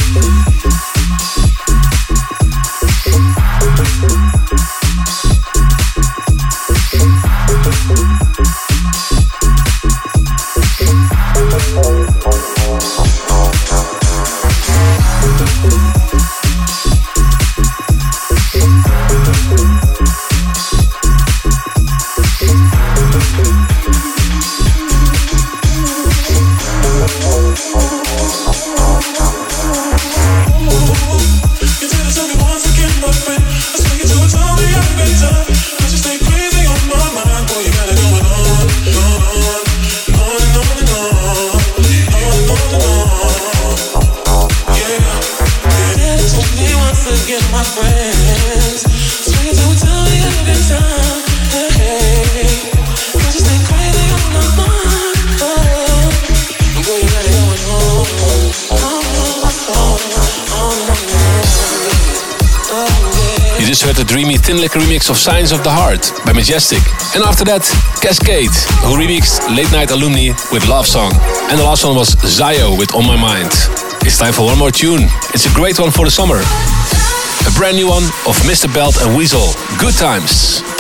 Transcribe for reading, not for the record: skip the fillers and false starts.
Remix of Signs of the Heart by Majestic. And after that, Cascade, who remixed Late Night Alumni with Love Song. And the last one was Zio with On My Mind. It's time for one more tune. It's a great one for the summer. A brand new one of Mr. Belt and Weasel, Good Times.